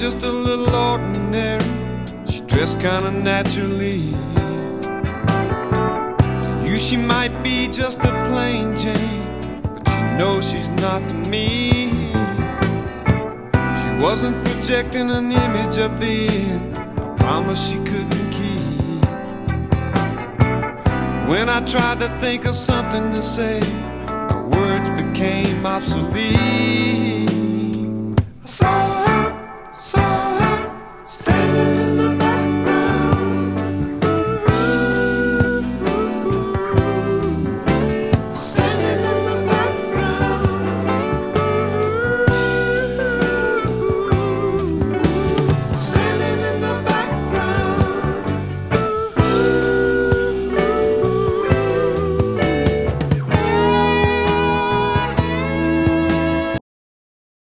just a little ordinary. She dressed kinda naturally. To you she might be just a plain Jane, but you know she's not to me. She wasn't projecting an image of being a promise she couldn't keep. When I tried to think of something to say, her words became obsolete.